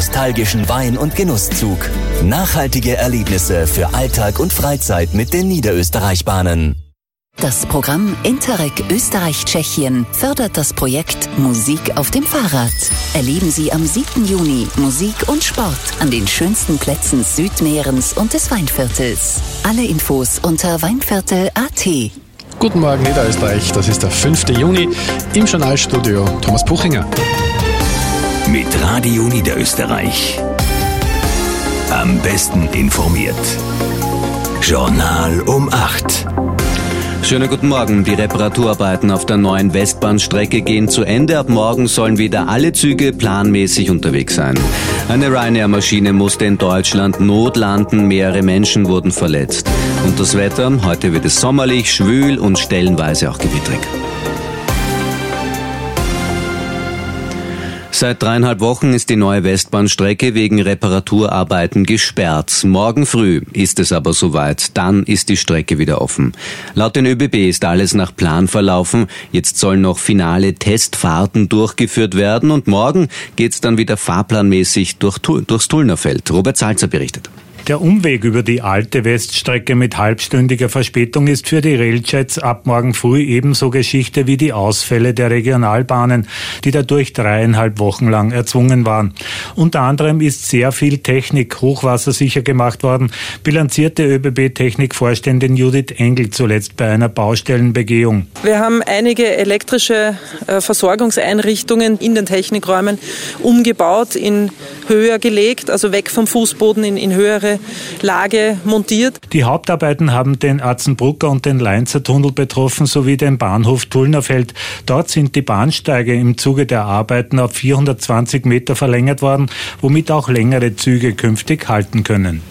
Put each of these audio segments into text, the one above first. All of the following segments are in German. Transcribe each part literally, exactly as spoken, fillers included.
nostalgischen Wein- und Genusszug. Nachhaltige Erlebnisse für Alltag und Freizeit mit den Niederösterreich-Bahnen. Das Programm Interreg Österreich-Tschechien fördert das Projekt Musik auf dem Fahrrad. Erleben Sie am siebten Juni Musik und Sport an den schönsten Plätzen Südmährens und des Weinviertels. Alle Infos unter weinviertel punkt at. Guten Morgen Niederösterreich, das ist der fünfte Juni. Im Journalstudio Thomas Buchinger. Mit Radio Niederösterreich. Am besten informiert. Journal um acht. Schönen guten Morgen. Die Reparaturarbeiten auf der neuen Westbahnstrecke gehen zu Ende. Ab morgen sollen wieder alle Züge planmäßig unterwegs sein. Eine Ryanair-Maschine musste in Deutschland notlanden. Mehrere Menschen wurden verletzt. Und das Wetter? Heute wird es sommerlich, schwül und stellenweise auch gewittrig. Seit dreieinhalb Wochen ist die neue Westbahnstrecke wegen Reparaturarbeiten gesperrt. Morgen früh ist es aber soweit. Dann ist die Strecke wieder offen. Laut den ÖBB ist alles nach Plan verlaufen. Jetzt sollen noch finale Testfahrten durchgeführt werden und morgen geht's dann wieder fahrplanmäßig durch, durchs Tullnerfeld. Robert Salzer berichtet. Der Umweg über die alte Weststrecke mit halbstündiger Verspätung ist für die Railjets ab morgen früh ebenso Geschichte wie die Ausfälle der Regionalbahnen, die dadurch dreieinhalb Wochen lang erzwungen waren. Unter anderem ist sehr viel Technik hochwassersicher gemacht worden, bilanzierte ÖBB-Technikvorständin Judith Engel zuletzt bei einer Baustellenbegehung. Wir haben einige elektrische äh, Versorgungseinrichtungen in den Technikräumen umgebaut, in höher gelegt, also weg vom Fußboden in, in höhere Lage montiert. Die Hauptarbeiten haben den Atzenbrucker und den Leinzer Tunnel betroffen, sowie den Bahnhof Tullnerfeld. Dort sind die Bahnsteige im Zuge der Arbeiten auf vierhundertzwanzig Meter verlängert worden, womit auch längere Züge künftig halten können.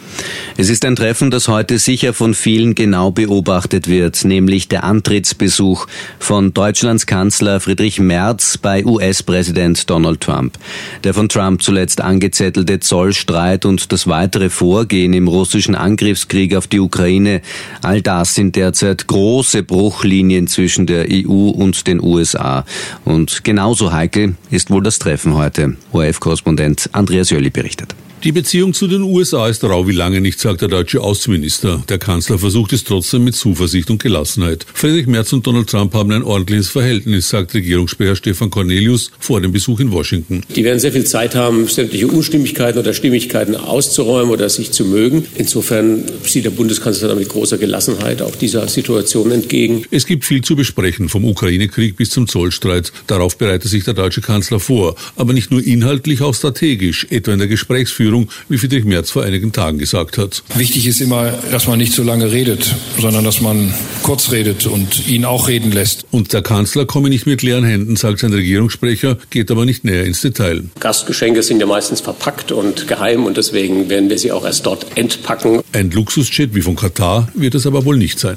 Es ist ein Treffen, das heute sicher von vielen genau beobachtet wird, nämlich der Antrittsbesuch von Deutschlands Kanzler Friedrich Merz bei U S-Präsident Donald Trump. Der von Trump zuletzt angezettelte Zollstreit und das weitere Vorgehen im russischen Angriffskrieg auf die Ukraine, all das sind derzeit große Bruchlinien zwischen der E U und den U S A. Und genauso heikel ist wohl das Treffen heute. O R F-Korrespondent Andreas Jöli berichtet. Die Beziehung zu den U S A ist rau wie lange nicht, sagt der deutsche Außenminister. Der Kanzler versucht es trotzdem mit Zuversicht und Gelassenheit. Friedrich Merz und Donald Trump haben ein ordentliches Verhältnis, sagt Regierungssprecher Stefan Cornelius vor dem Besuch in Washington. Die werden sehr viel Zeit haben, sämtliche Unstimmigkeiten oder Stimmigkeiten auszuräumen oder sich zu mögen. Insofern sieht der Bundeskanzler dann mit großer Gelassenheit auch dieser Situation entgegen. Es gibt viel zu besprechen, vom Ukraine-Krieg bis zum Zollstreit. Darauf bereitet sich der deutsche Kanzler vor. Aber nicht nur inhaltlich, auch strategisch, etwa in der Gesprächsführung, wie Friedrich Merz vor einigen Tagen gesagt hat. Wichtig ist immer, dass man nicht so lange redet, sondern dass man kurz redet und ihn auch reden lässt. Und der Kanzler komme nicht mit leeren Händen, sagt sein Regierungssprecher, geht aber nicht näher ins Detail. Gastgeschenke sind ja meistens verpackt und geheim und deswegen werden wir sie auch erst dort entpacken. Ein Luxusjet wie von Katar wird es aber wohl nicht sein.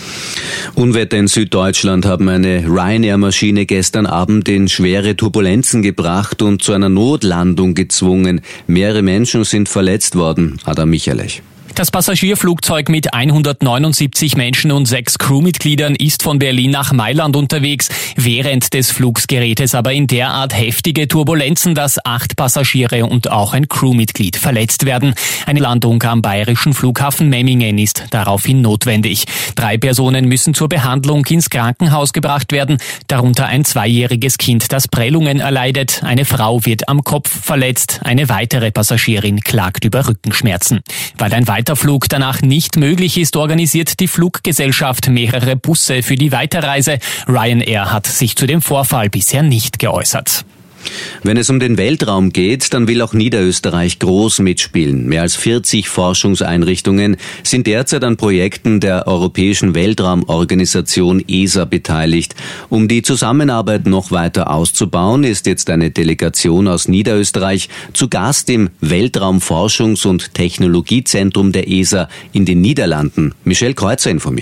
Unwetter in Süddeutschland haben eine Ryanair-Maschine gestern Abend in schwere Turbulenzen gebracht und zu einer Notlandung gezwungen. Mehrere Menschen sind verletzt worden. Adam Michalech. Das Passagierflugzeug mit hundertneunundsiebzig Menschen und sechs Crewmitgliedern ist von Berlin nach Mailand unterwegs. Während des Flugs gerät es aber in derart heftige Turbulenzen, dass acht Passagiere und auch ein Crewmitglied verletzt werden. Eine Landung am bayerischen Flughafen Memmingen ist daraufhin notwendig. Drei Personen müssen zur Behandlung ins Krankenhaus gebracht werden, darunter ein zweijähriges Kind, das Prellungen erleidet. Eine Frau wird am Kopf verletzt. Eine weitere Passagierin klagt über Rückenschmerzen. Weil ein Weiterflug danach nicht möglich ist, organisiert die Fluggesellschaft mehrere Busse für die Weiterreise. Ryanair hat sich zu dem Vorfall bisher nicht geäußert. Wenn es um den Weltraum geht, dann will auch Niederösterreich groß mitspielen. Mehr als vierzig Forschungseinrichtungen sind derzeit an Projekten der Europäischen Weltraumorganisation E S A beteiligt. Um die Zusammenarbeit noch weiter auszubauen, ist jetzt eine Delegation aus Niederösterreich zu Gast im Weltraumforschungs- und Technologiezentrum der E S A in den Niederlanden. Michelle Kreuzer informiert.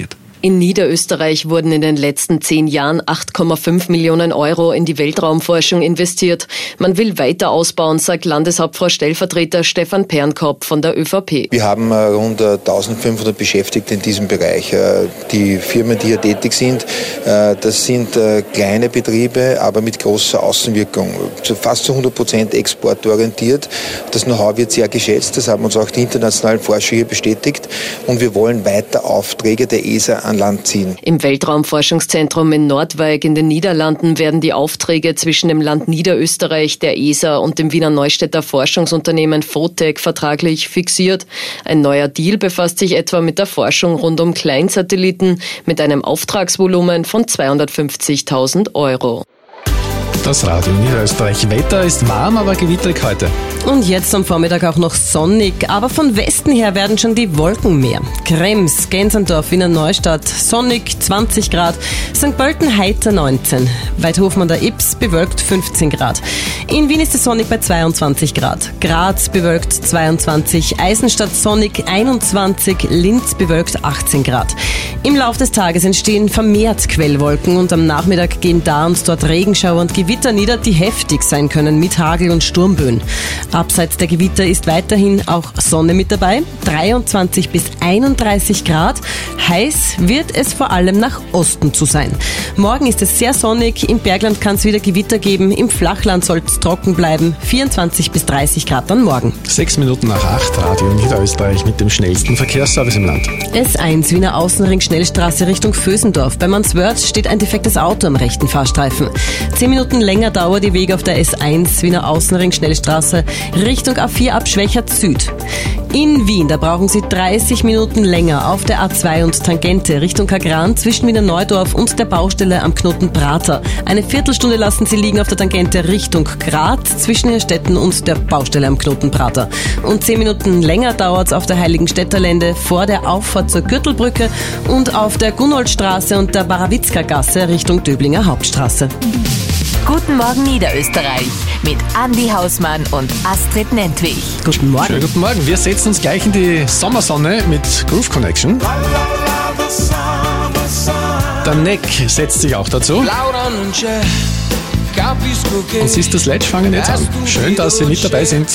In Niederösterreich wurden in den letzten zehn Jahren acht Komma fünf Millionen Euro in die Weltraumforschung investiert. Man will weiter ausbauen, sagt Landeshauptfrau-Stellvertreter Stefan Pernkopf von der ÖVP. Wir haben rund eintausendfünfhundert Beschäftigte in diesem Bereich. Die Firmen, die hier tätig sind, das sind kleine Betriebe, aber mit großer Außenwirkung. Fast zu hundert Prozent exportorientiert. Das Know-how wird sehr geschätzt. Das haben uns auch die internationalen Forscher hier bestätigt. Und wir wollen weiter Aufträge der E S A an Land ziehen. Im Weltraumforschungszentrum in Nordwijk in den Niederlanden werden die Aufträge zwischen dem Land Niederösterreich, der E S A und dem Wiener Neustädter Forschungsunternehmen Fotec vertraglich fixiert. Ein neuer Deal befasst sich etwa mit der Forschung rund um Kleinsatelliten mit einem Auftragsvolumen von zweihundertfünfzigtausend Euro. Das Radio Niederösterreich. Wetter ist warm, aber gewitterig heute. Und jetzt am Vormittag auch noch sonnig, aber von Westen her werden schon die Wolken mehr. Krems, Gensendorf, Wiener Neustadt, sonnig zwanzig Grad, Sankt Pölten heiter neunzehn, Weidhofen an der Ips bewölkt fünfzehn Grad. In Wien ist es sonnig bei zweiundzwanzig Grad, Graz bewölkt zweiundzwanzig, Eisenstadt sonnig einundzwanzig, Linz bewölkt achtzehn Grad. Im Lauf des Tages entstehen vermehrt Quellwolken und am Nachmittag gehen da und dort Regenschauer und Gewitter nieder, die heftig sein können mit Hagel und Sturmböen. Abseits der Gewitter ist weiterhin auch Sonne mit dabei, dreiundzwanzig bis einunddreißig Grad. Heiß wird es vor allem nach Osten zu sein. Morgen ist es sehr sonnig, im Bergland kann es wieder Gewitter geben, im Flachland soll es trocken bleiben, vierundzwanzig bis dreißig Grad dann morgen. Sechs Minuten nach acht, Radio Niederösterreich mit dem schnellsten Verkehrsservice im Land. S eins, Wiener Außenring Schnellstraße Richtung Vösendorf. Bei Manswörth steht ein defektes Auto am rechten Fahrstreifen. Zehn Minuten länger dauert die Weg auf der S eins, Wiener Außenring Schnellstraße Richtung A vier ab Schwächert Süd. In Wien, da brauchen Sie dreißig Minuten länger auf der A zwei und Tangente Richtung Kagran zwischen Wiener Neudorf und der Baustelle am Knoten Prater. Eine Viertelstunde lassen Sie liegen auf der Tangente Richtung Graz zwischen Hirstetten und der Baustelle am Knoten Prater. Und zehn Minuten länger dauert es auf der Heiligenstädter-Lände vor der Auffahrt zur Gürtelbrücke und auf der Gunnoldstraße und der Barawitzka-Gasse Richtung Döblinger Hauptstraße. Guten Morgen Niederösterreich mit Andi Hausmann und Astrid Nentwich. Guten Morgen. Schönen guten Morgen. Wir setzen uns gleich in die Sommersonne mit Groove Connection. Der Neck setzt sich auch dazu. Und Sister Sledge fangen jetzt an. Schön, dass Sie mit dabei sind.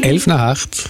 elf nach acht.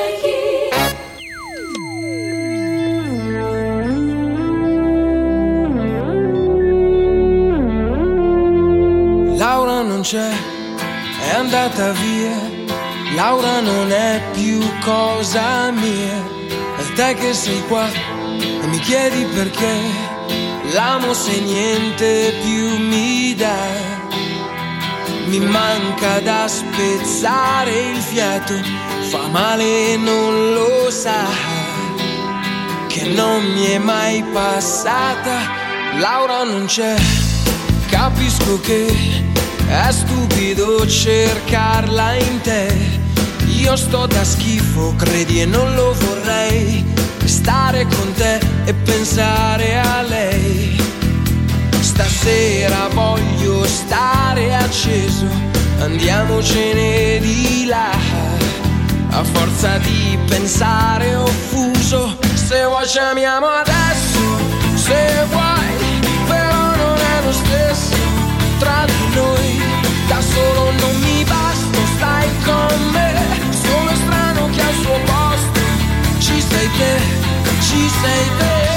Laura non c'è, è andata via. Laura non è più cosa mia. È te che sei qua e mi chiedi perché. L'amo se niente più mi dà. Mi manca da spezzare il fiato, fa male e non lo sa, che non mi è mai passata. Laura non c'è, capisco che è stupido cercarla in te. Io sto da schifo, credi, e non lo vorrei, stare con te e pensare a lei. Stasera voglio stare acceso, andiamocene di là. A forza di pensare offuso, se vuoi ci amiamo adesso, se vuoi, però non è lo stesso tra di noi. Da solo non mi basta, stai con me, sono strano che al suo posto ci sei te, ci sei te.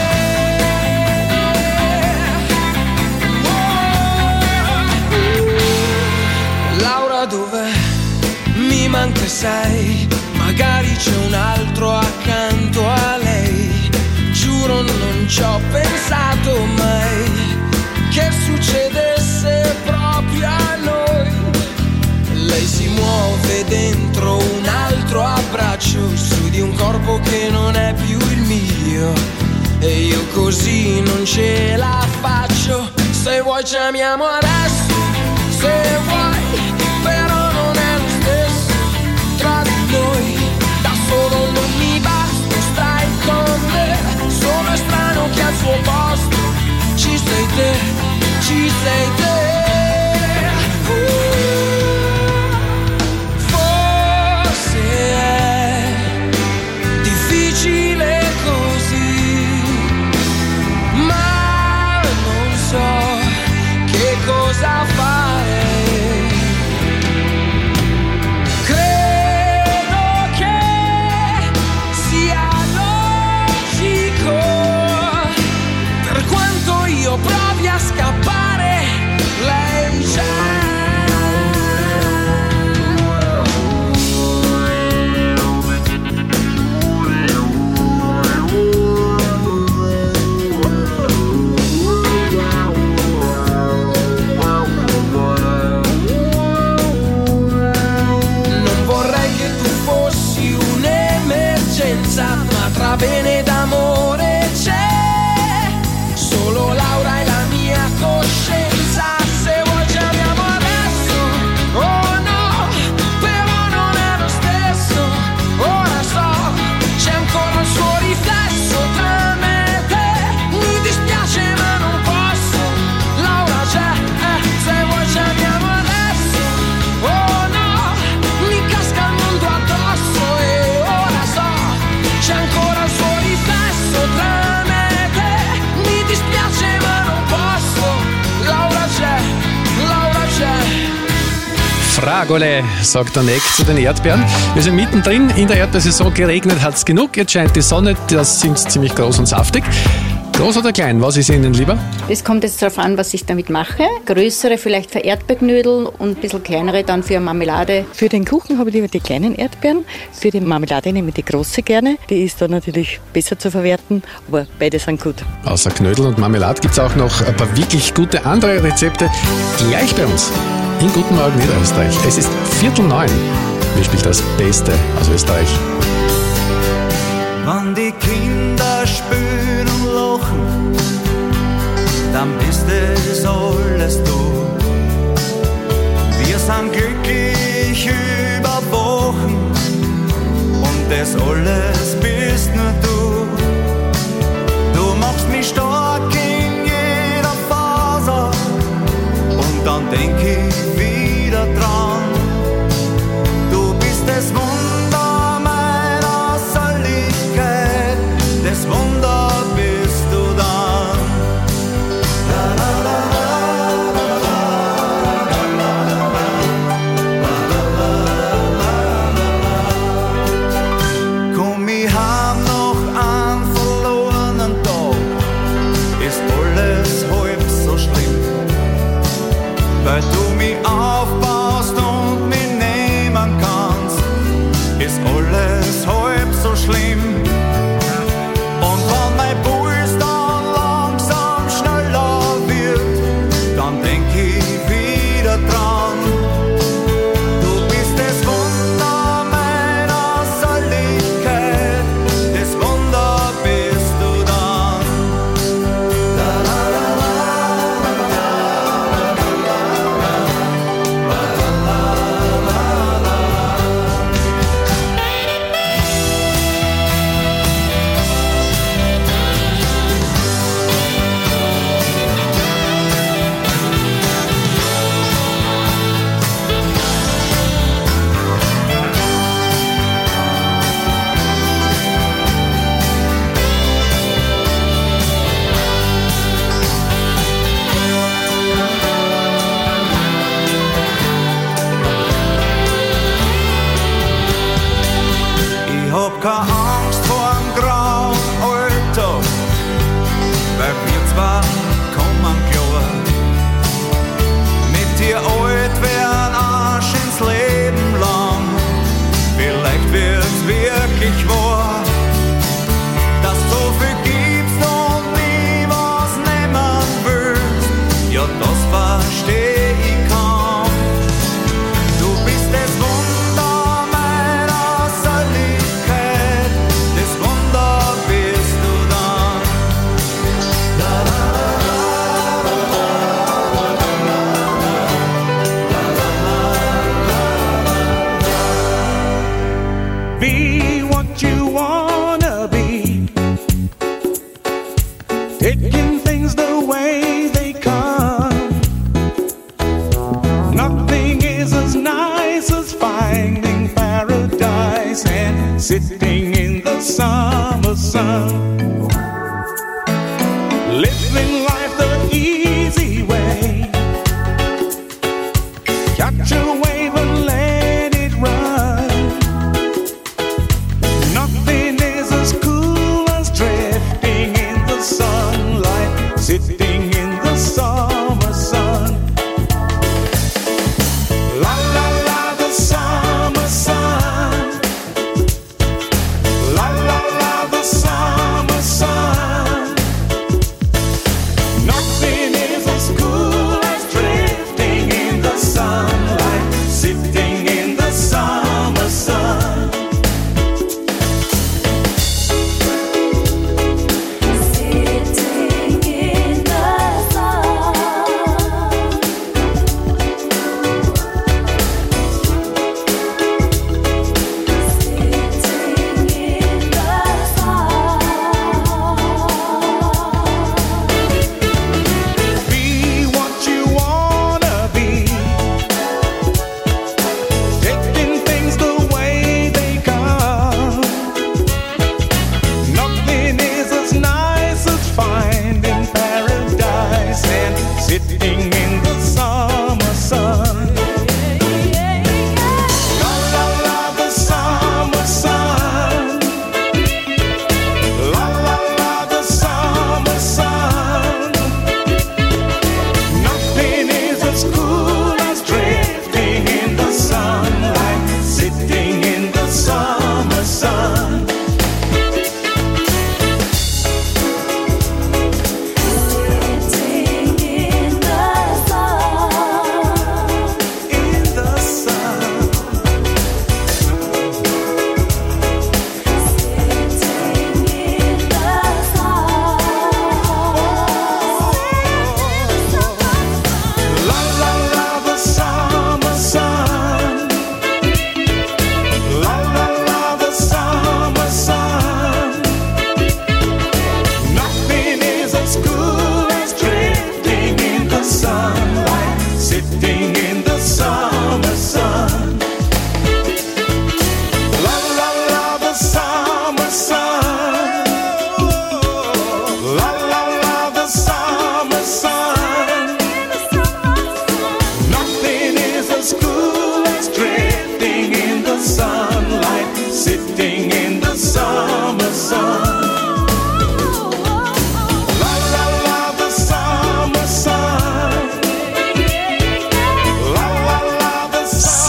Dov'è? Mi manca, sai, magari c'è un altro accanto a lei. Giuro non ci ho pensato mai che succedesse proprio a noi. Lei si muove dentro un altro abbraccio, su di un corpo che non è più il mio, e io così non ce la faccio. Se vuoi ci amiamo adesso, se vuoi, però non è lo stesso tra di noi. Da solo non mi basta, stai con me, sono strano che al suo posto ci sei te, ci sei te. uh, Forse è difficile così, ma non so che cosa fare. Provi a scappare, lei c'è. Non vorrei che tu fossi un'emergenza, ma tra bene ed amore c'è solo Laura e la mia coscienza. Se vuoi ci amiamo adesso, oh no, però non è lo stesso. Ora so, c'è ancora il suo riflesso tra me e te. Mi dispiace ma non posso, Laura c'è, eh, se vuoi ci amiamo adesso, oh no, mi casca il mondo addosso. E ora so, c'è ancora il suo riflesso tra me e te. Mi dispiace ma non posso, Laura c'è, Laura c'è. Fragole, sagt der Neck zu den Erdbeeren. Wir sind mittendrin in der Erdbeersaison, geregnet hat es genug, jetzt scheint die Sonne, das sind ziemlich groß und saftig. Groß oder klein, was ist Ihnen lieber? Es kommt jetzt darauf an, was ich damit mache. Größere vielleicht für Erdbeerknödel und ein bisschen kleinere dann für Marmelade. Für den Kuchen habe ich lieber die kleinen Erdbeeren. Für die Marmelade nehme ich die große gerne. Die ist dann natürlich besser zu verwerten, aber beide sind gut. Außer Knödel und Marmelade gibt es auch noch ein paar wirklich gute andere Rezepte. Gleich bei uns in Guten Morgen Niederösterreich. Es ist Viertel neun. Wir spielen das Beste aus Österreich. Wenn die Kinder spielen und lachen, dann bist es alles du. Wir sind glücklich über Wochen und das alles bist nur du. Du machst mich stark in jeder Faser und dann denk ich wieder dran. Du bist das Wunder meiner Seligkeit, das Wunder bist du dann. La, la, la, la, la, la, la, la, la, la, la, la, la, la. weil du mich aufbaust und mich nehmen kannst, ist alles halb so schlimm. Und wenn mein Puls dann langsam schneller wird, dann denk ich wieder dran. Du bist das Wunder meiner Seligkeit, das Wunder bist du dann. La, la, la, la, la, la, la, Ich hab keine Angst vor dem grauen Alltag, weil wir zwar kommen klar. Mit dir alt werden Arsch ins Leben lang. Vielleicht wird's wirklich wahr, dass so viel gibst und nie was nehmen willst. Ja, das versteh ich kaum. Du bist das Wunder meiner Seligkeit, das Wunder bist du dann. La, la, la, la, Be what you wanna be, taking things the way they come. Nothing is as nice as finding paradise and sitting in the summer sun. Living life the easy way, catch a wave and let it run. Nothing is as cool as drifting in the sunlight, sitting in the summer sun. La la la, the summer sun. La la la, the summer sun. Nothing is as cool as drifting in the sunlight,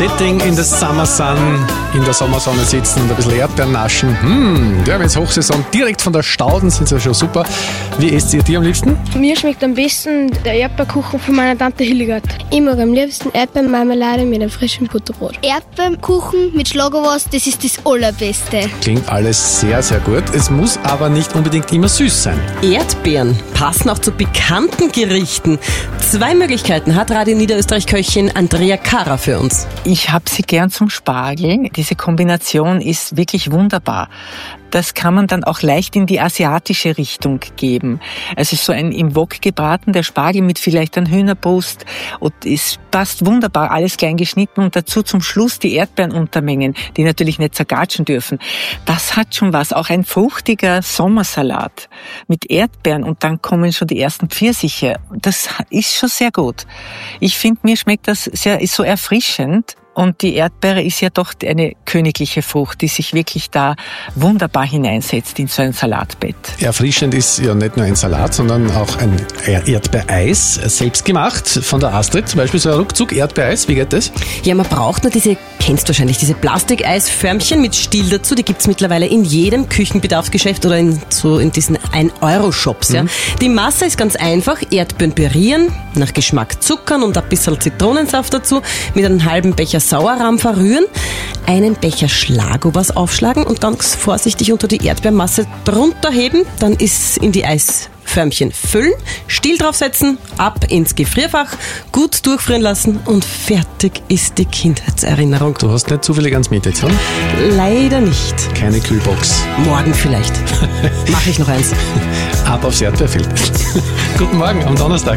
Setting in the Summer Sun, in der Sommersonne sitzen und ein bisschen Erdbeeren naschen. Hm, wir haben jetzt Hochsaison, direkt von der Stauden, sind sie ja schon super. Wie esst ihr die am liebsten? Mir schmeckt am besten der Erdbeerkuchen von meiner Tante Hildegard. Ich mag am liebsten Erdbeermarmelade mit einem frischen Butterbrot. Erdbeerkuchen mit Schlagerwurst, das ist das Allerbeste. Klingt alles sehr, sehr gut. Es muss aber nicht unbedingt immer süß sein. Erdbeeren passen auch zu bekannten Gerichten. Zwei Möglichkeiten hat Radio Niederösterreich-Köchin Andrea Karrer für uns. Ich habe sie gern zum Spargel. Diese Kombination ist wirklich wunderbar. Das kann man dann auch leicht in die asiatische Richtung geben. Also so ein im Wok gebratener Spargel mit vielleicht einer Hühnerbrust. Und es passt wunderbar, alles klein geschnitten und dazu zum Schluss die Erdbeeren untermengen, die natürlich nicht zergatschen dürfen. Das hat schon was. Auch ein fruchtiger Sommersalat mit Erdbeeren und dann kommen schon die ersten Pfirsiche. Das ist schon sehr gut. Ich finde, mir schmeckt das sehr, ist so erfrischend. Und die Erdbeere ist ja doch eine königliche Frucht, die sich wirklich da wunderbar hineinsetzt in so ein Salatbett. Erfrischend ist ja nicht nur ein Salat, sondern auch ein Erdbeereis, selbst gemacht von der Astrid. Zum Beispiel so ein Ruckzuck-Erdbeereis. Wie geht das? Ja, man braucht nur diese, kennst du wahrscheinlich, diese Plastikeisförmchen mit Stiel dazu. Die gibt's mittlerweile in jedem Küchenbedarfsgeschäft oder in, so in diesen ein Euro Shops. Mhm. Ja. Die Masse ist ganz einfach. Erdbeeren pürieren, nach Geschmack zuckern und ein bisschen Zitronensaft dazu, mit einem halben Becher Sauerrahm verrühren, einen Becher Schlagobers aufschlagen und ganz vorsichtig unter die Erdbeermasse drunter heben, dann ist in die Eisförmchen füllen, Stiel draufsetzen, ab ins Gefrierfach, gut durchfrieren lassen und fertig ist die Kindheitserinnerung. Du hast nicht zufällig ans Mittagessen? Leider nicht. Keine Kühlbox. Morgen vielleicht. Mache ich noch eins. Ab aufs Erdbeerfeld. Guten Morgen am Donnerstag.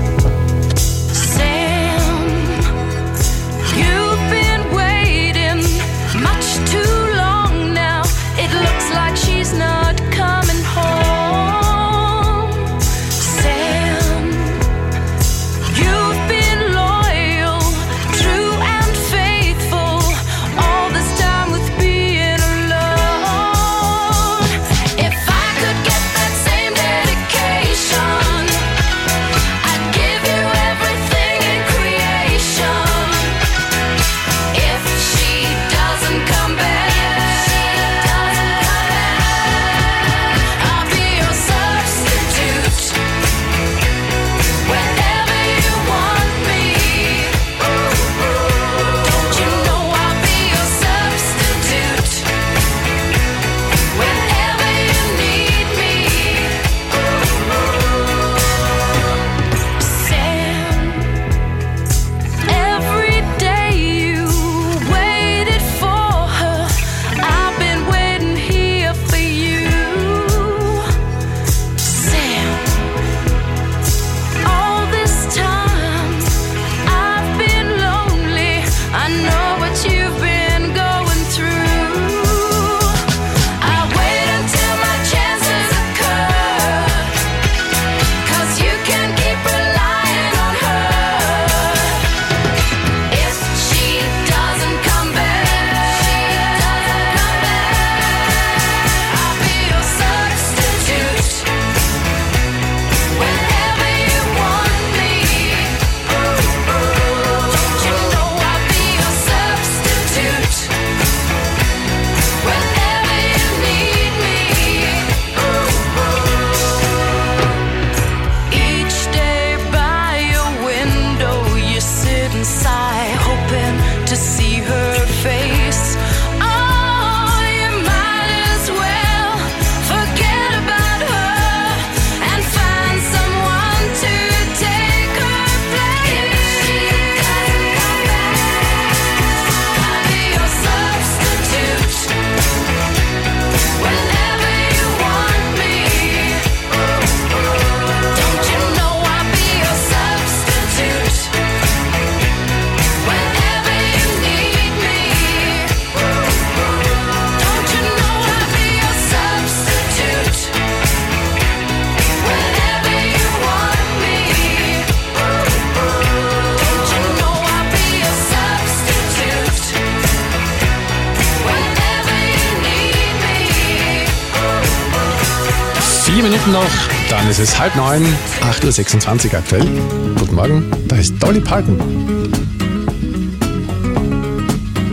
Vier Minuten noch, dann ist es halb neun, acht Uhr sechsundzwanzig aktuell. Guten Morgen, da ist Dolly Parton.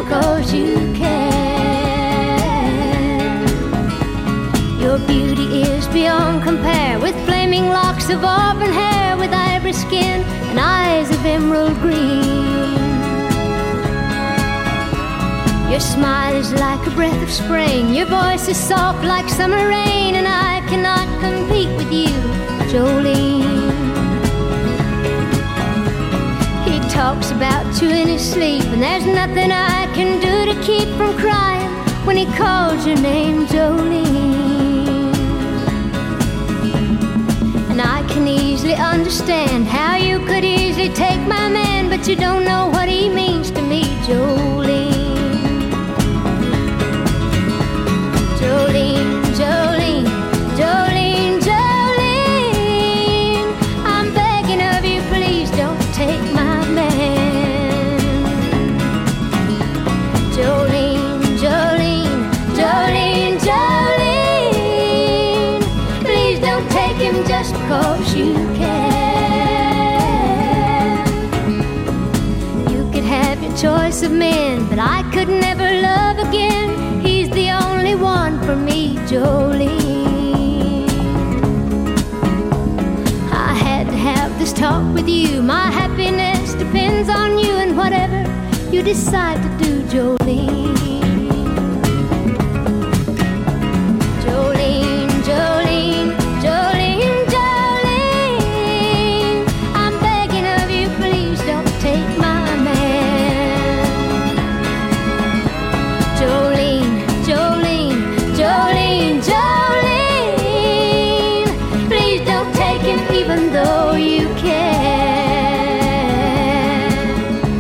'cause you can. Your beauty is beyond compare, with flaming locks of auburn hair, with ivory skin and eyes of emerald green. Your smile is like a breath of spring, your voice is soft like summer rain, and I cannot compete with you, Jolene. He talks about you in his sleep, and there's nothing I can do to keep from crying when he calls your name, Jolene. And I can easily understand how you could easily take my man, but you don't know what he means to me, Jolene. Jolene, Jolene, Jolene, Jolene, I'm begging of you, please don't take my man. Jolene, Jolene, Jolene, Jolene, please don't take him just because you can. You could have your choice of men, but I could never love again. He's the only one for me, Jolene. I had to have this talk with you. My happiness depends on you, and whatever you decide to do, Jolene. Jolene, Jolene, Jolene, Jolene, I'm begging of you, please don't take my man. Jolene, Jolene, Jolene, Jolene, please don't take him even though you can.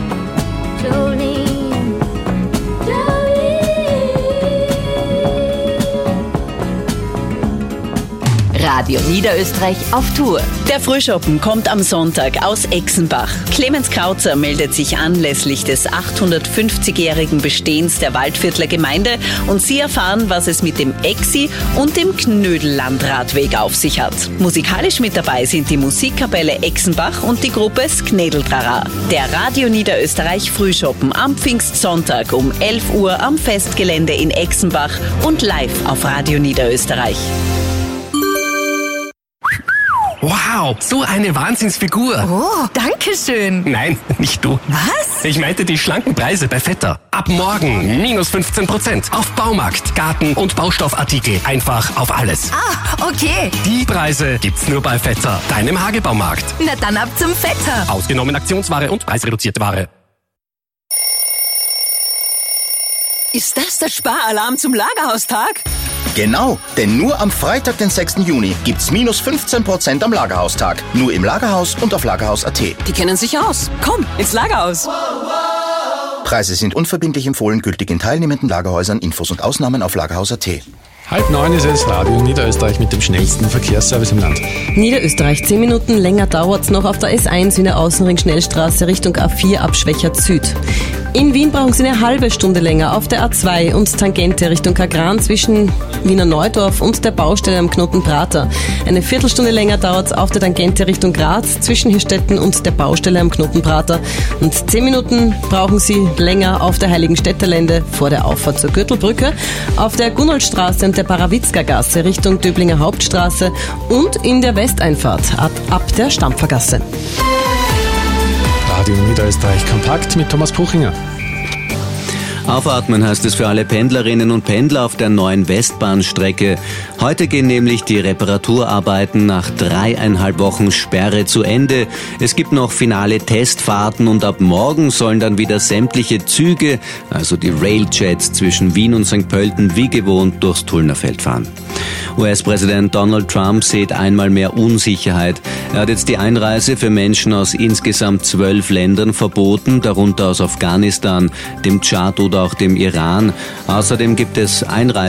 Jolene, Radio Niederösterreich auf Tour. Der Frühschoppen kommt am Sonntag aus Exenbach. Clemens Krautzer meldet sich anlässlich des achthundertfünfzigjährigen Bestehens der Waldviertler Gemeinde und Sie erfahren, was es mit dem Exi und dem Knödellandradweg auf sich hat. Musikalisch mit dabei sind die Musikkapelle Exenbach und die Gruppe Sknedeltrara. Der Radio Niederösterreich Frühschoppen am Pfingstsonntag um elf Uhr am Festgelände in Exenbach und live auf Radio Niederösterreich. Wow, so eine Wahnsinnsfigur. Oh, danke schön. Nein, nicht du. Was? Ich meinte die schlanken Preise bei Vetter. Ab morgen minus fünfzehn Prozent auf Baumarkt, Garten- und Baustoffartikel. Einfach auf alles. Ah, okay. Die Preise gibt's nur bei Vetter, deinem Hagebaumarkt. Na dann ab zum Vetter. Ausgenommen Aktionsware und preisreduzierte Ware. Ist das der Sparalarm zum Lagerhaustag? Genau, denn nur am Freitag, den sechsten Juni, gibt's minus fünfzehn Prozent am Lagerhaustag. Nur im Lagerhaus und auf lagerhaus punkt at. Die kennen sich aus. Komm, ins Lagerhaus. Preise sind unverbindlich empfohlen, gültig in teilnehmenden Lagerhäusern. Infos und Ausnahmen auf lagerhaus punkt at. Halb neun ist es, Radio Niederösterreich mit dem schnellsten Verkehrsservice im Land. Niederösterreich, zehn Minuten länger dauert's noch auf der S eins Wiener Außenring Schnellstraße Richtung A vier ab Schwächert Süd. In Wien brauchen Sie eine halbe Stunde länger auf der A zwei und Tangente Richtung Kagran zwischen Wiener Neudorf und der Baustelle am Knoten Prater. Eine Viertelstunde länger dauert's auf der Tangente Richtung Graz zwischen Hirstetten und der Baustelle am Knoten Prater. Und zehn Minuten brauchen Sie länger auf der Heiligenstädterlände vor der Auffahrt zur Gürtelbrücke, auf der Gunnoldstraße und der Parawitzka-Gasse Richtung Döblinger Hauptstraße und in der Westeinfahrt ab, ab der Stampfergasse. Radio Niederösterreich kompakt mit Thomas Puchinger. Aufatmen heißt es für alle Pendlerinnen und Pendler auf der neuen Westbahnstrecke. Heute gehen nämlich die Reparaturarbeiten nach dreieinhalb Wochen Sperre zu Ende. Es gibt noch finale Testfahrten und ab morgen sollen dann wieder sämtliche Züge, also die Railjets zwischen Wien und Sankt Pölten, wie gewohnt durchs Tullnerfeld fahren. U S-Präsident Donald Trump sieht einmal mehr Unsicherheit. Er hat jetzt die Einreise für Menschen aus insgesamt zwölf Ländern verboten, darunter aus Afghanistan, dem Tschad oder auch dem Iran. Außerdem gibt es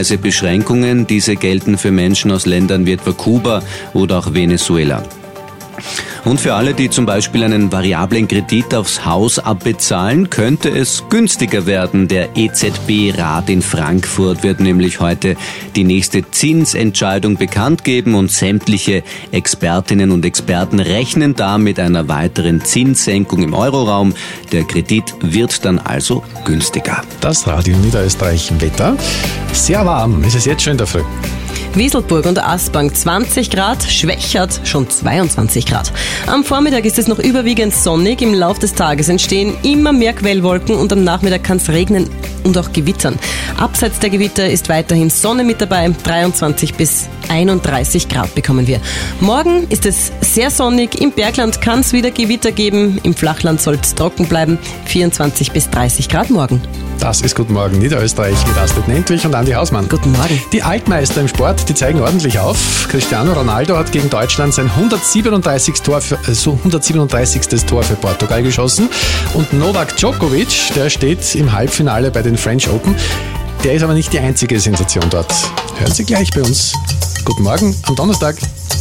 Einreisebeschränkungen. Diese gelten für Menschen aus Ländern wie etwa Kuba oder auch Venezuela. Und für alle, die zum Beispiel einen variablen Kredit aufs Haus abbezahlen, könnte es günstiger werden. Der E Z B-Rat in Frankfurt wird nämlich heute die nächste Zinsentscheidung bekannt geben und sämtliche Expertinnen und Experten rechnen da mit einer weiteren Zinssenkung im Euroraum. Der Kredit wird dann also günstiger. Das Radio Niederösterreich Wetter. Sehr warm, ist es jetzt schon in der Früh. Wieselburg und Aspang zwanzig Grad, Schwächert schon zweiundzwanzig Grad. Am Vormittag ist es noch überwiegend sonnig, im Lauf des Tages entstehen immer mehr Quellwolken und am Nachmittag kann es regnen und auch gewittern. Abseits der Gewitter ist weiterhin Sonne mit dabei, dreiundzwanzig bis einunddreißig Grad bekommen wir. Morgen ist es sehr sonnig, im Bergland kann es wieder Gewitter geben, im Flachland soll es trocken bleiben, vierundzwanzig bis dreißig Grad morgen. Das ist Guten Morgen Niederösterreich mit Astrid Nentwich und Andi Hausmann. Guten Morgen. Die Altmeister im Sport, die zeigen ordentlich auf. Cristiano Ronaldo hat gegen Deutschland sein hundertsiebenunddreißigstes Tor für, also hundertsiebenunddreißigstes Tor für Portugal geschossen. Und Novak Djokovic, der steht im Halbfinale bei den French Open. Der ist aber nicht die einzige Sensation dort. Hören Sie gleich bei uns. Guten Morgen am Donnerstag.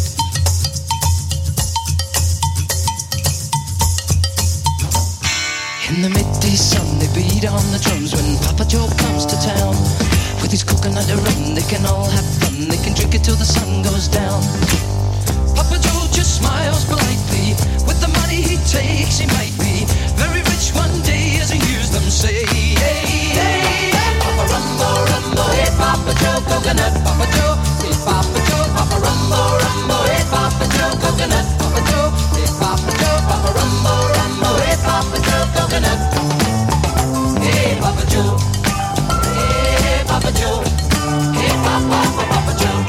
In the midday sun, they beat on the drums when Papa Joe comes to town. With his coconut rum, they can all have fun. They can drink it till the sun goes down. Papa Joe just smiles politely. With the money he takes, he might be very rich one day, as he hears them say. Hey, hey, hey, Papa Rumbo, Rumbo, hey Papa Joe, coconut, Papa Joe, hey Papa Joe, Papa Rumbo, Rumbo, hey Papa Joe, coconut, Papa Joe, hey Papa Joe, Papa Rumbo, Rumbo, hey Papa Joe, coconut. Hey Papa Joe, hey Papa Joe, hey Papa, Papa Joe.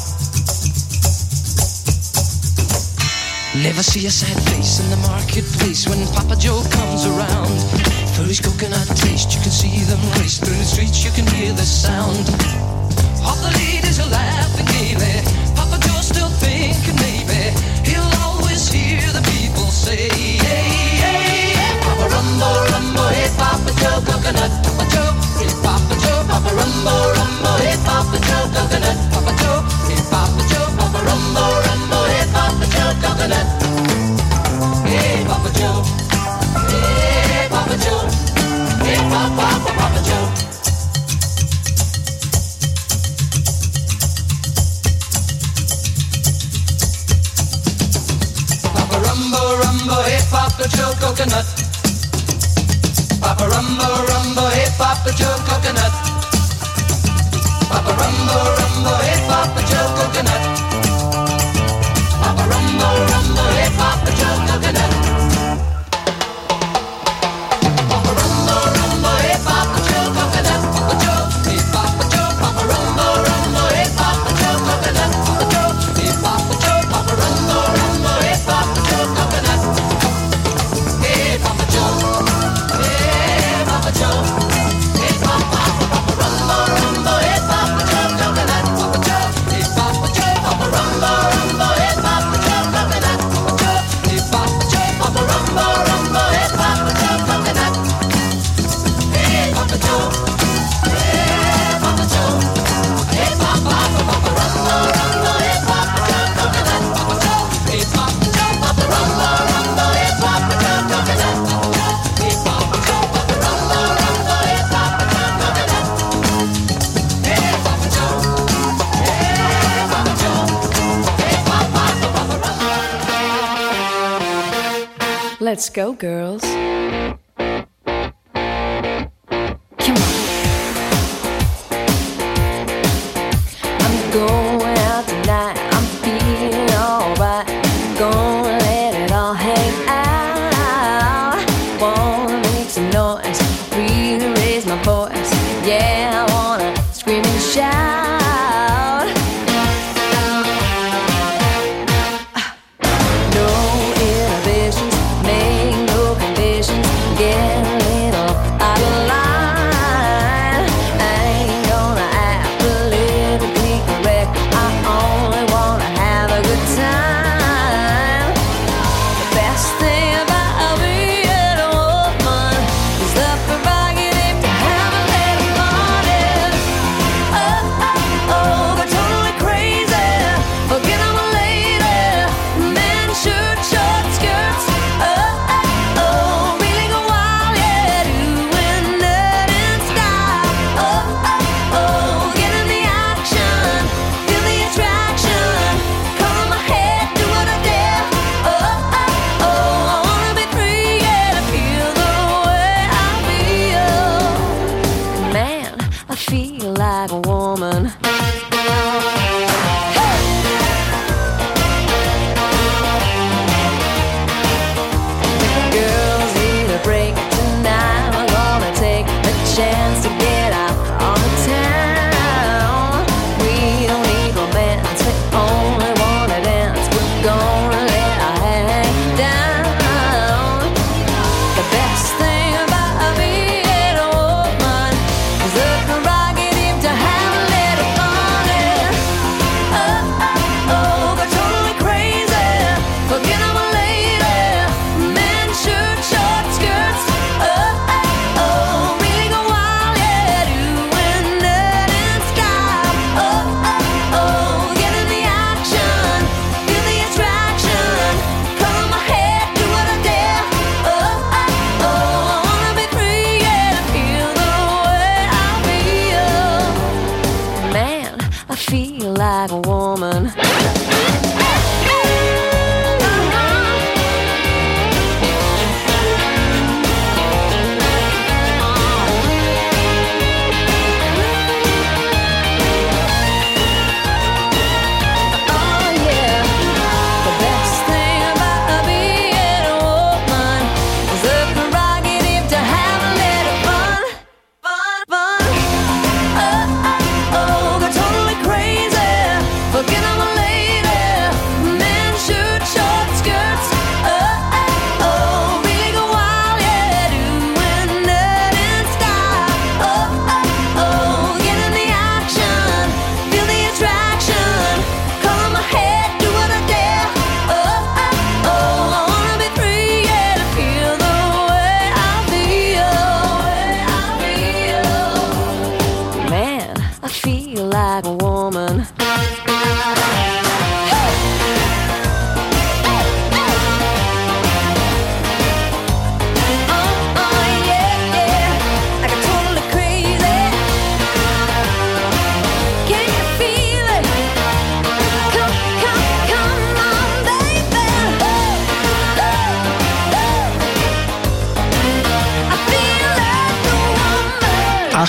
Never see a sad face in the marketplace when Papa Joe comes around. For his coconut taste, you can see them race through the streets, you can hear the sound. All the ladies are laughing gaily. Papa Joe's still thinking maybe he'll always hear the people say, hey, hey, hey, Papa Rumbo, Rumbo, hey Papa Joe, coconut, Papa Joe, hey Papa Joe, Papa Rumbo, Rumbo, hey Papa Joe, coconut, Papa Joe, hey Papa Joe, Papa Rumbo, Rumbo, hey Papa Joe, coconut. Hey Papa Joe, hey Papa Joe, hey Papa, Papa Joe. Papa Rumbo, Rumbo, hey Papa Joe, coconut. Papa Rumbo, Rumbo, hey Papa Joe, coconut. Papa Rumbo, Rumbo, hey Papa Joe, coconut. Papa Rumbo, Rumbo, hey Papa Joe, coconut. Papa Rumbo, Rumbo, hey Papa Joe, coconut. Papa Joe, hey Papa Joe, Papa Rumbo, Rumbo, hey Papa Joe, coconut. Papa Joe, hey Papa Joe, Papa Rumbo, Rumbo, hey Papa Joe, coconut. Hey Papa Joe, hey Papa Joe, hey Papa, Papa Rumbo, Rumbo, hey Papa Joe, coconut. Papa Joe, hey Papa Joe, Papa Rumbo, Rumbo, hey Papa Joe, coconut. Papa Joe, hey Papa Joe, Papa Rumbo, Rumbo, hey Papa Joe, coconut. Hey Papa Joe, hey Papa Joe, hey Papa, Papa Rumbo, Rumbo, hey Papa Joe, coconut. Papa Joe, hey Papa Joe, Papa Rumbo, Rumbo, hey Papa Joe, coconut. Papa Joe, hey Papa Joe, Papa Rumbo, Rumbo, hey Papa Joe, coconut. Hey Papa Joe, hey Papa Joe, hey Papa, Papa Rumbo. Let's go, girls. I'm going out tonight, I'm feeling alright. Gonna let it all hang out. Wanna make some noise, really raise my voice. Yeah, I wanna scream and shout. No inhibitions, make no conditions. Get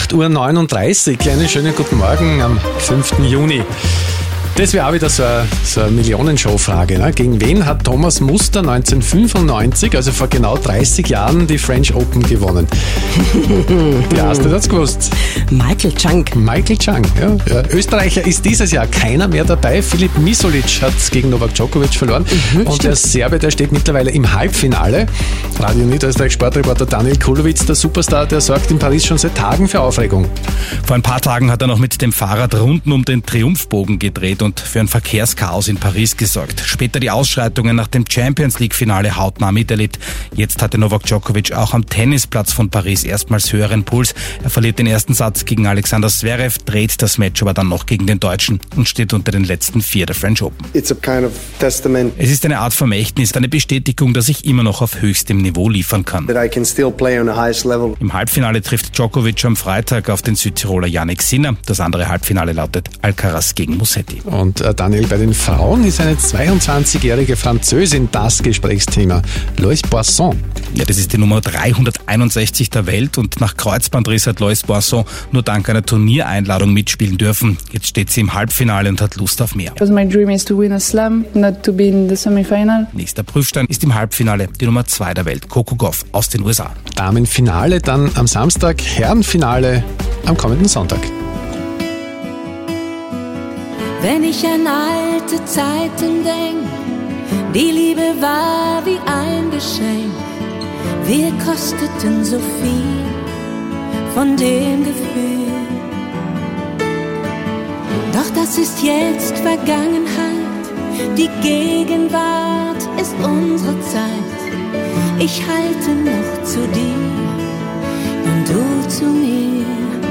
acht Uhr neununddreißig. Einen schönen guten Morgen am fünften Juni. Das wäre auch wieder so eine, so eine Millionenshow-Frage. Ne? Gegen wen hat Thomas Muster neunzehnhundertfünfundneunzig, also vor genau dreißig Jahren, die French Open gewonnen? Die erste hat's gewusst. Michael Chang. Michael Chang, ja. ja. Österreicher ist dieses Jahr keiner mehr dabei. Filip Misolic hat gegen Novak Djokovic verloren. Mhm, und stimmt. Der Serbe, der steht mittlerweile im Halbfinale. Radio Niederösterreich Sportreporter Daniel Kulowitz, der Superstar, der sorgt in Paris schon seit Tagen für Aufregung. Vor ein paar Tagen hat er noch mit dem Fahrrad Runden um den Triumphbogen gedreht und für ein Verkehrschaos in Paris gesorgt. Später die Ausschreitungen nach dem Champions-League-Finale hautnah miterlebt. Jetzt hatte Novak Djokovic auch am Tennisplatz von Paris erstmals höheren Puls. Er verliert den ersten Satz gegen Alexander Zverev, dreht das Match aber dann noch gegen den Deutschen und steht unter den letzten vier der French Open. It's a kind of testament. Es ist eine Art Vermächtnis, eine Bestätigung, dass ich immer noch auf höchstem Niveau liefern kann. That I can still play on the highest level. Im Halbfinale trifft Djokovic am Freitag auf den Südtiroler Jannik Sinner. Das andere Halbfinale lautet Alcaraz gegen Musetti. Und äh, Daniel, bei den Frauen ist eine zweiundzwanzigjährige Französin das Gesprächsthema. Lois Boisson. Ja, das ist die Nummer dreihunderteinundsechzig der Welt und nach Kreuzbandriss hat Lois Boisson nur dank einer Turniereinladung mitspielen dürfen. Jetzt steht sie im Halbfinale und hat Lust auf mehr. My dream is to win a slam, not to be in the semifinal. Nächster Prüfstein ist im Halbfinale die Nummer zwei der Welt, Coco Gauff aus den U S A. Damenfinale dann am Samstag, Herrenfinale am kommenden Sonntag. Wenn ich an alte Zeiten denk, die Liebe war wie ein Geschenk. Wir kosteten so viel von dem Gefühl. Doch das ist jetzt Vergangenheit, die Gegenwart ist unsere Zeit. Ich halte noch zu dir und du zu mir.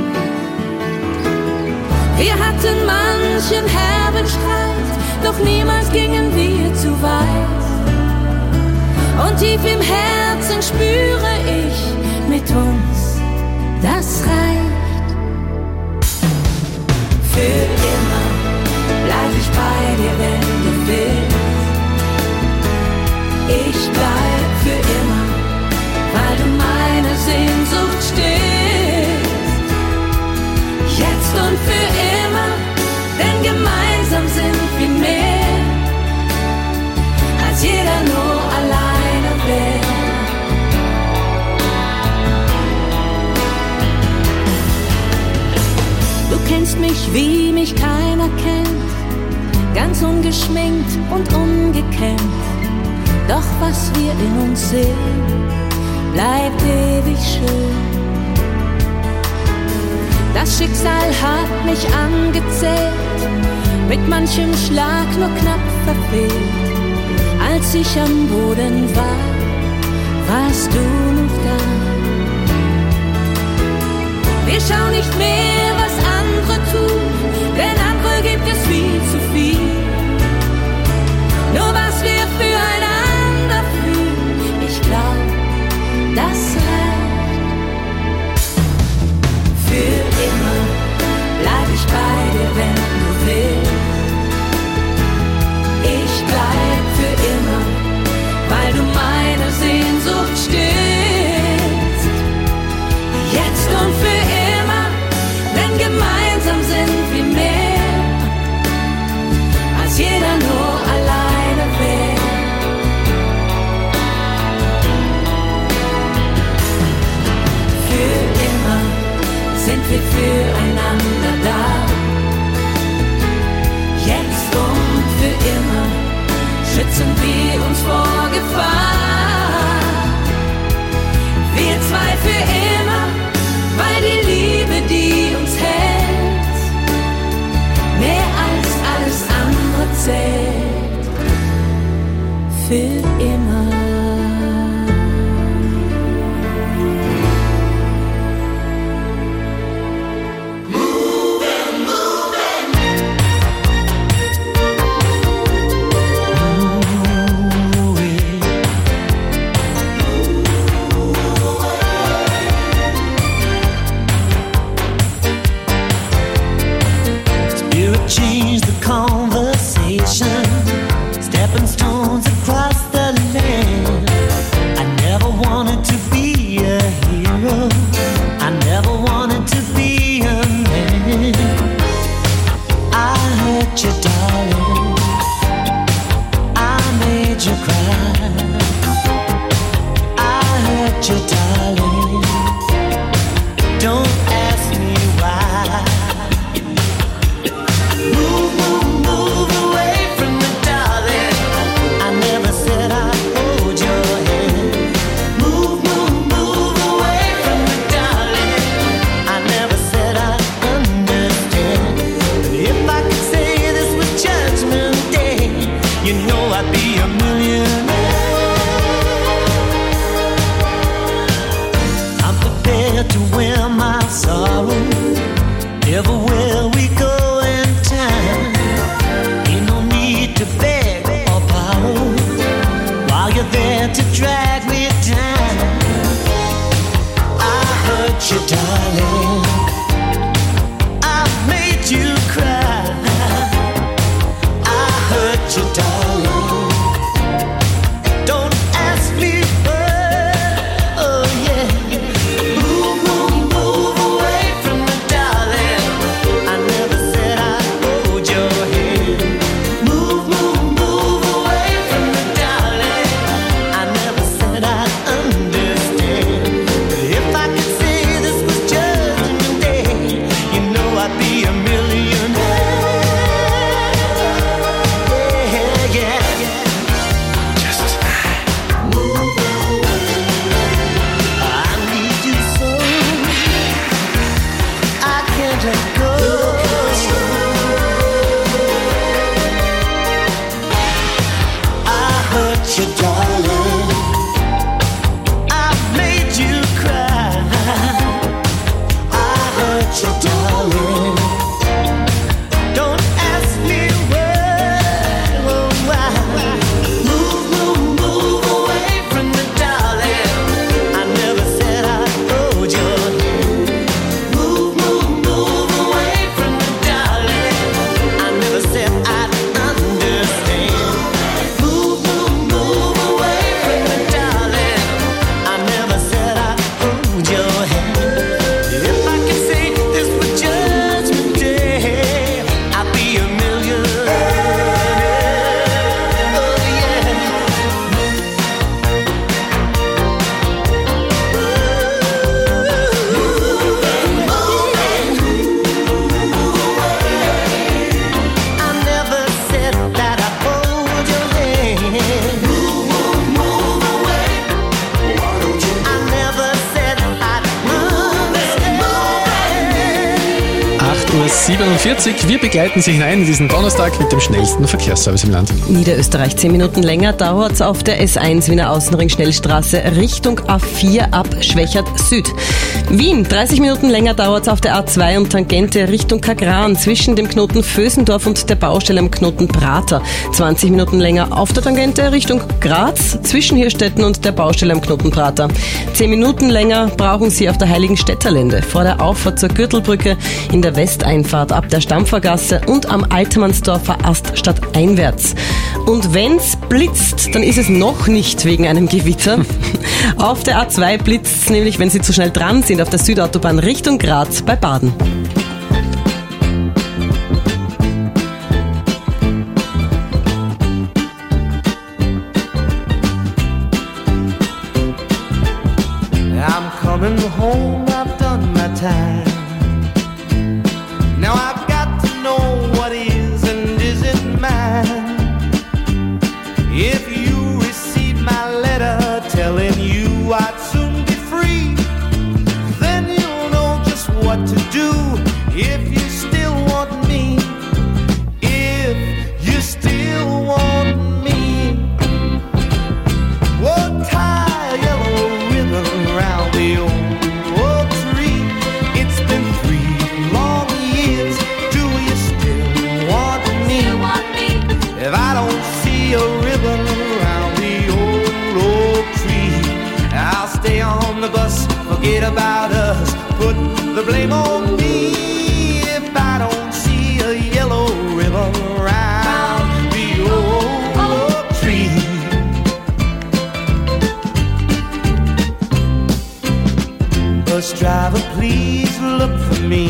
Wir hatten manchen herben Streit, doch niemals gingen wir zu weit. Und tief im Herzen spüre ich mit uns, das reicht. Für immer bleib ich bei dir, wenn du willst. Ich bleib für immer, weil du meine Sehnsucht stillst. Jetzt und für immer, denn gemeinsam sind wir mehr, als jeder nur alleine wäre. Du kennst mich, wie mich keiner kennt, ganz ungeschminkt und ungekämmt. Doch was wir in uns sehen, bleibt ewig schön. Das Schicksal hat mich angezählt, mit manchem Schlag nur knapp verfehlt. Als ich am Boden war, warst du noch da. Wir schauen nicht mehr, was andere tun, denn andere gibt es viel zu viel. Nur was wir füreinander fühlen, ich glaub, das reicht. Für immer bleib ich bei dir, wenn du willst. Ich bleib für immer, weil du meine Sehnsucht stillst. Jetzt und für immer, denn gemeinsam sind wir mehr, als jeder nur alleine wäre. Für immer sind wir füreinander da. Jetzt und für immer schützen wir uns vor Gefahr. Wir zwei für immer, weil die Liebe, die uns hält, mehr als alles andere zählt. Für immer. Change the conversation, stepping stones across the land. you know I'd be a millionaire. I'm prepared to wear my sorrow everywhere we go in time. Ain't no need to beg or borrow while you're there to drag me down. I hurt you, darling. I've made you cry. I hurt you, darling. Don't ask me why. Oh yeah. Move, move, move away from me, darling. I never said I'd hold your hand. Move, move, move away from me, darling. I never said I'd understand. If I could say this was Judgment Day, you know I'd be a millionaire. Yeah, yeah. Just move away. I need you so. I can't let go. I hurt you, darling. I've made you cry. I hurt you, darling. Don't ask me why, oh why. Move, move, move away from me, darling. I never said I'd hold your hand. Move, move, move away from me, darling. I never said I'd understand. Move, move, move away from me, darling. I never said I'd hold your hand. If I could say this was Judgment Day, I'd be a millionaire. Oh yeah. I never said that I'd hold your hand. Move, move, move away. Why don't you? I never said I'd understand. acht Uhr siebenundvierzig. Wir begleiten Sie hinein in diesen Donnerstag mit dem schnellsten Verkehrsservice im Land. Niederösterreich zehn Minuten länger dauert's auf der S eins Wiener Außenring Schnellstraße Richtung A vier ab Schwächert Süd. Wien dreißig Minuten länger dauert's auf der A zwei und Tangente Richtung Kagran zwischen dem Knoten Vösendorf und der Baustelle am Knoten Prater. zwanzig Minuten länger auf der Tangente Richtung Graz zwischen Hirstetten und der Baustelle am Knoten Prater. zehn Minuten länger brauchen Sie auf der Heiligenstädterlände vor der Auffahrt zur Gürtelbrücke in der Westeinfahrt ab der Stampfergasse und am Altmannsdorfer Ast stadteinwärts. Und wenn's blitzt, dann ist es noch nicht wegen einem Gewitter. Auf der A zwei blitzt's nämlich, wenn Sie zu schnell dran sind, auf der Südautobahn Richtung Graz bei Baden. I'm coming home, I've done my time. Now I've got to know what is and isn't mine. If you receive my letter telling you I'd soon be free, then you'll know just what to do if you still want me. If you still want me. Whoa, tie a yellow ribbon around the old oak tree. It's been three long years. Do you still want me? If I don't see a ribbon around the old oak tree, I'll stay on the bus, forget about us, put the blame on me. If I don't see a yellow ribbon around the old oak tree. Bus driver, please look for me,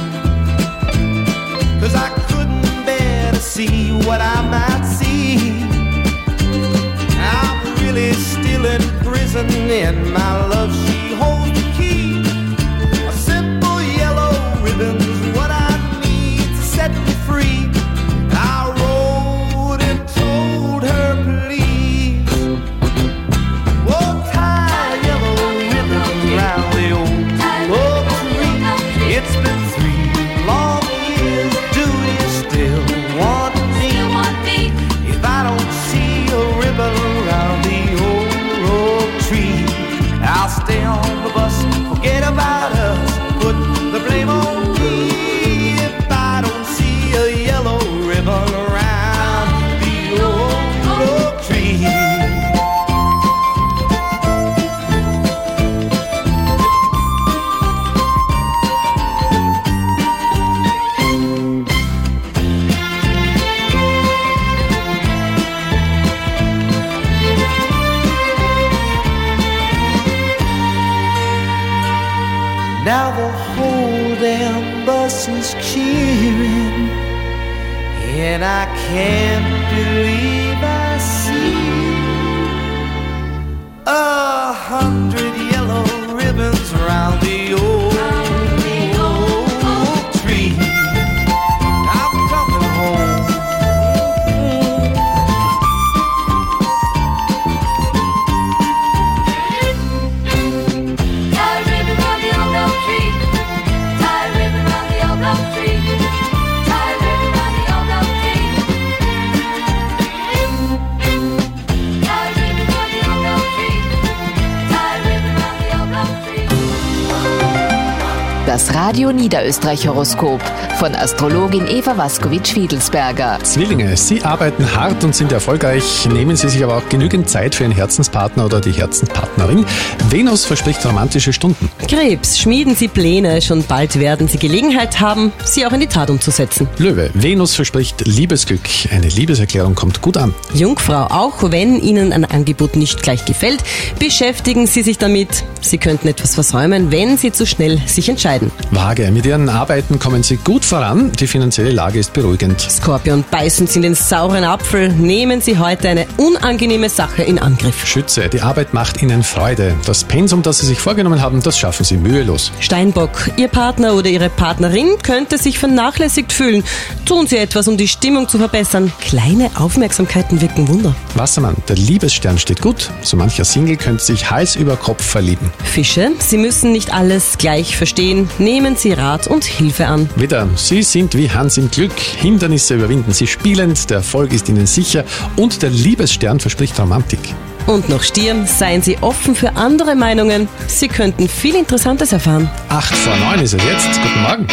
'cause I couldn't bear to see what I might see. I'm really still in prison and my love, she holds the key. A simple yellow ribbon's what I need to set me free. I wrote and told her please. Whoa, tie a yellow ribbon round the old oak tree. It's been three long years. Do you still want me? If I don't voices cheering, and I can't believe I see a hundred yellow ribbons round the old, old tree. I'm coming home. Tie a ribbon round the old oak tree. Tie a ribbon round the old oak tree. Tie a ribbon round the old oak tree. Tie a ribbon round the old oak tree. Tie a ribbon round the old oak tree. Das Radio Niederösterreich Horoskop von Astrologin Eva Waskowitsch-Fiedelsberger. Zwillinge, Sie arbeiten hart und sind erfolgreich, nehmen Sie sich aber auch genügend Zeit für Ihren Herzenspartner oder die Herzenspartnerin. Venus verspricht romantische Stunden. Krebs, schmieden Sie Pläne, schon bald werden Sie Gelegenheit haben, sie auch in die Tat umzusetzen. Löwe, Venus verspricht Liebesglück, eine Liebeserklärung kommt gut an. Jungfrau, auch wenn Ihnen ein Angebot nicht gleich gefällt, beschäftigen Sie sich damit. Sie könnten etwas versäumen, wenn Sie zu schnell sich entscheiden. Waage, mit Ihren Arbeiten kommen Sie gut voran, die finanzielle Lage ist beruhigend. Skorpion, beißen Sie in den sauren Apfel, nehmen Sie heute eine unangenehme Sache in Angriff. Schütze, die Arbeit macht Ihnen Freude. Das Pensum, das Sie sich vorgenommen haben, das schaffen Sie mühelos. Steinbock, Ihr Partner oder Ihre Partnerin könnte sich vernachlässigt fühlen. Tun Sie etwas, um die Stimmung zu verbessern. Kleine Aufmerksamkeiten wirken Wunder. Wassermann, der Liebesstern steht gut. So mancher Single könnte sich Hals über Kopf verlieben. Fische, Sie müssen nicht alles gleich verstehen. Nehmen Sie Rat und Hilfe an. Widder, Sie sind wie Hans im Glück. Hindernisse überwinden Sie spielend, der Erfolg ist Ihnen sicher und der Liebesstern verspricht Romantik. Und noch Stier, seien Sie offen für andere Meinungen. Sie könnten viel Interessantes erfahren. Acht vor neun ist es jetzt. Guten Morgen.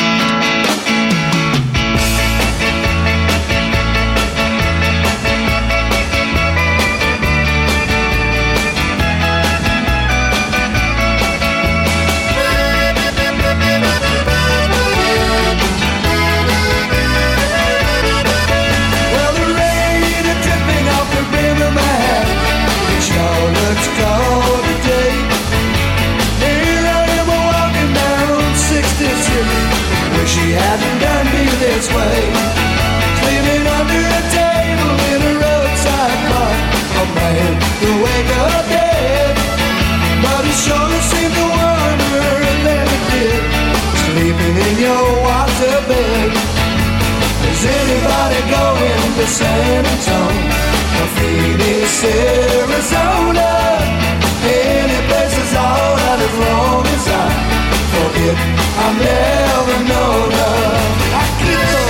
Well, the rain is dripping off the brim of my hat. It sure looks cold today. Here I am walking down sixty-six. Wish she hadn't done me this way. Sleeping under a table in a roadside bar. A man who wake up dead. But it sure seemed to warmer than it did. Sleeping in your water bed. Is anybody going to San Antonio or Phoenix, Arizona? Any place is alright as long as I forget I'm never known of. I could go.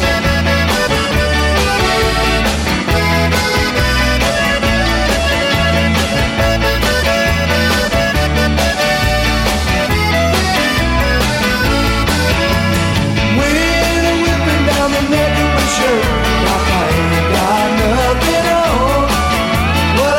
Wind whipping down the neck of my shirt, like I ain't got nothing on.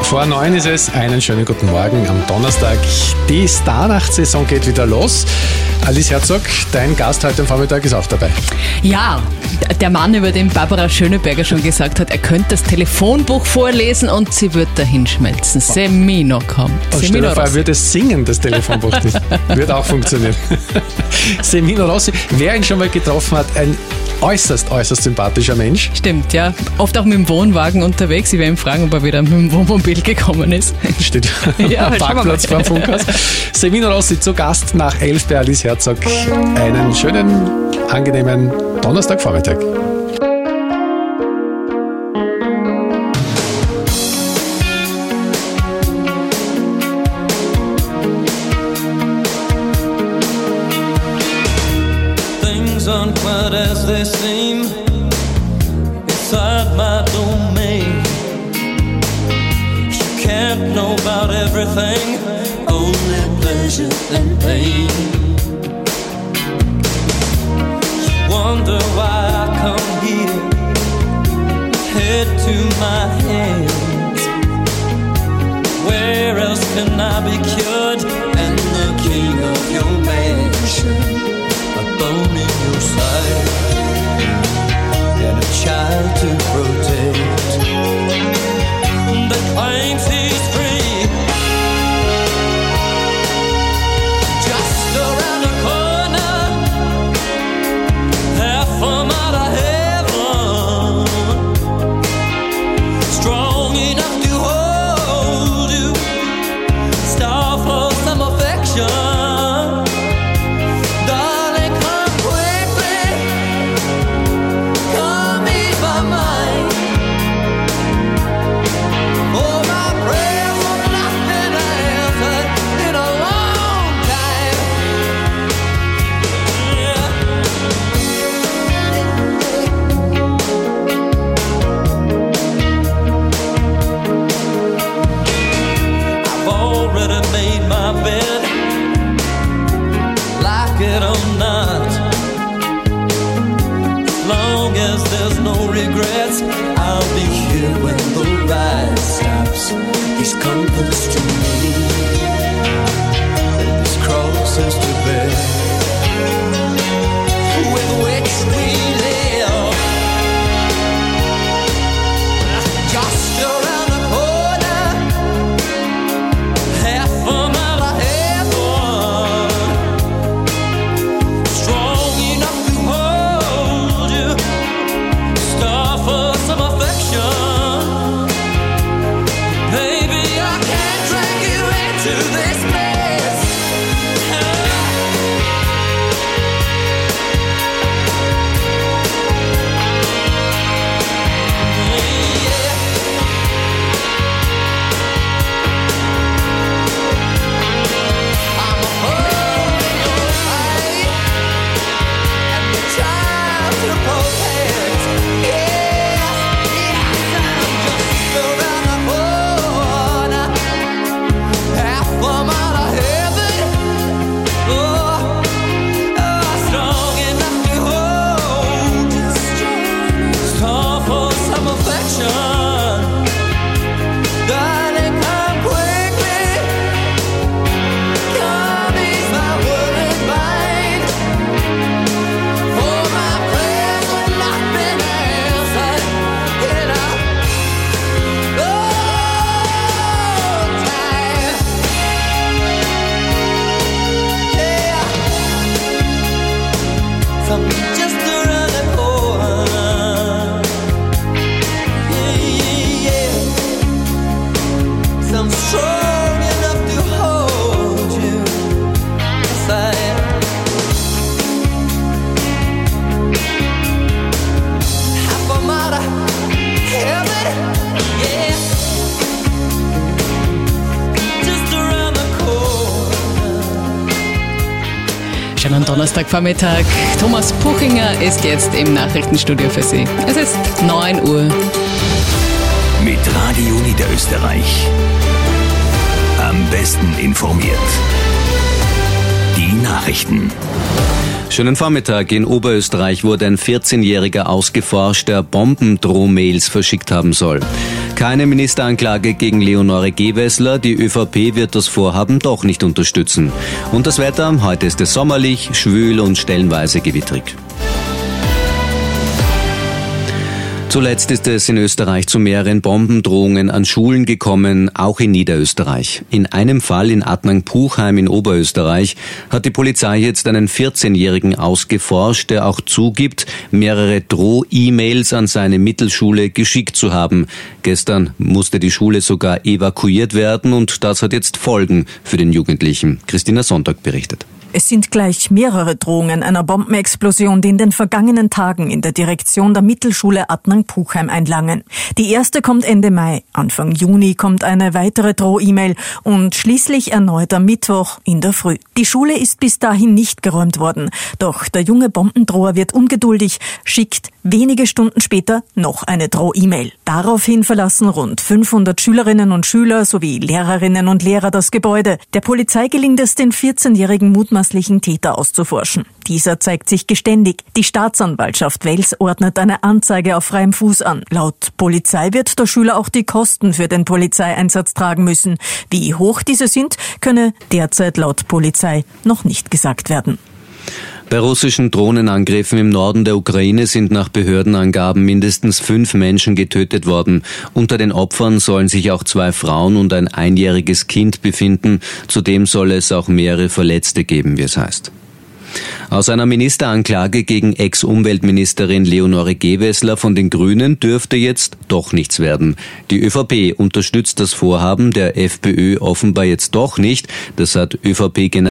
Vor neun ist es. Einen schönen guten Morgen am Donnerstag. Die Starnacht-Saison geht wieder los. Alice Herzog, dein Gast heute am Vormittag ist auch dabei. Ja, der Mann, über den Barbara Schöneberger schon gesagt hat, er könnte das Telefonbuch vorlesen und sie wird dahin schmelzen. Semino kommt. Und stell dir vor, er würde singen, das Telefonbuch. Das wird auch funktionieren. Semino Rossi, wer ihn schon mal getroffen hat, ein äußerst, äußerst sympathischer Mensch. Stimmt, ja. Oft auch mit dem Wohnwagen unterwegs. Ich werde ihn fragen, ob er wieder mit dem Wohnmobil gekommen ist. Steht ja, am Parkplatz vor dem Funkhaus. Semino Rossi zu Gast nach elf bei Alice Herzog. Einen schönen, angenehmen Donnerstagvormittag. Things aren't quite as they seem inside my domain. You can't know about everything, only pleasure and pain. You wonder why I come here, head to my hands. Where else can I be cured and the king of your mansion? A bone in your side and a child to protect that claims he's free. Just around the corner, half a mile of heaven, strong enough to hold you, star for some affection. Regrets, I'll be here when the ride stops. He's compass to me, and his crosses to bear, with which we live. Just around the corner, half a mile of heaven, strong enough to hold you, star for some affection. Baby, I can't drag you into this mess. I'm a hole in your eye and the child to protect. Just around the corner, yeah, yeah, yeah. Some strong enough to hold you, yes I am. Half a mile of heaven, yeah. Just around the corner. Schönen Donnerstagvormittag. Thomas Puchinger ist jetzt im Nachrichtenstudio für Sie. Es ist neun Uhr. Mit Radio Niederösterreich. Am besten informiert. Die Nachrichten. Schönen Vormittag. In Oberösterreich wurde ein vierzehnjähriger ausgeforscht, der Bombendrohmails verschickt haben soll. Keine Ministeranklage gegen Leonore Gewessler. Die ÖVP wird das Vorhaben doch nicht unterstützen. Und das Wetter? Heute ist es sommerlich, schwül und stellenweise gewittrig. Zuletzt ist es in Österreich zu mehreren Bombendrohungen an Schulen gekommen, auch in Niederösterreich. In einem Fall in Adnang-Puchheim in Oberösterreich hat die Polizei jetzt einen vierzehnjährigen ausgeforscht, der auch zugibt, mehrere Droh-E-Mails an seine Mittelschule geschickt zu haben. Gestern musste die Schule sogar evakuiert werden und das hat jetzt Folgen für den Jugendlichen. Christina Sonntag berichtet. Es sind gleich mehrere Drohungen einer Bombenexplosion, die in den vergangenen Tagen in der Direktion der Mittelschule Adnang-Puchheim einlangen. Die erste kommt Ende Mai, Anfang Juni kommt eine weitere Droh-E-Mail und schließlich erneut am Mittwoch in der Früh. Die Schule ist bis dahin nicht geräumt worden, doch der junge Bombendroher wird ungeduldig, schickt wenige Stunden später noch eine Droh-E-Mail. Daraufhin verlassen rund fünfhundert Schülerinnen und Schüler sowie Lehrerinnen und Lehrer das Gebäude. Der Polizei gelingt es, den vierzehnjährigen mutmaßlichen Täter auszuforschen. Dieser zeigt sich geständig. Die Staatsanwaltschaft Wels ordnet eine Anzeige auf freiem Fuß an. Laut Polizei wird der Schüler auch die Kosten für den Polizeieinsatz tragen müssen. Wie hoch diese sind, könne derzeit laut Polizei noch nicht gesagt werden. Bei russischen Drohnenangriffen im Norden der Ukraine sind nach Behördenangaben mindestens fünf Menschen getötet worden. Unter den Opfern sollen sich auch zwei Frauen und ein einjähriges Kind befinden. Zudem soll es auch mehrere Verletzte geben, wie es heißt. Aus einer Ministeranklage gegen Ex-Umweltministerin Leonore Gewessler von den Grünen dürfte jetzt doch nichts werden. Die ÖVP unterstützt das Vorhaben der FPÖ offenbar jetzt doch nicht. Das hat ÖVP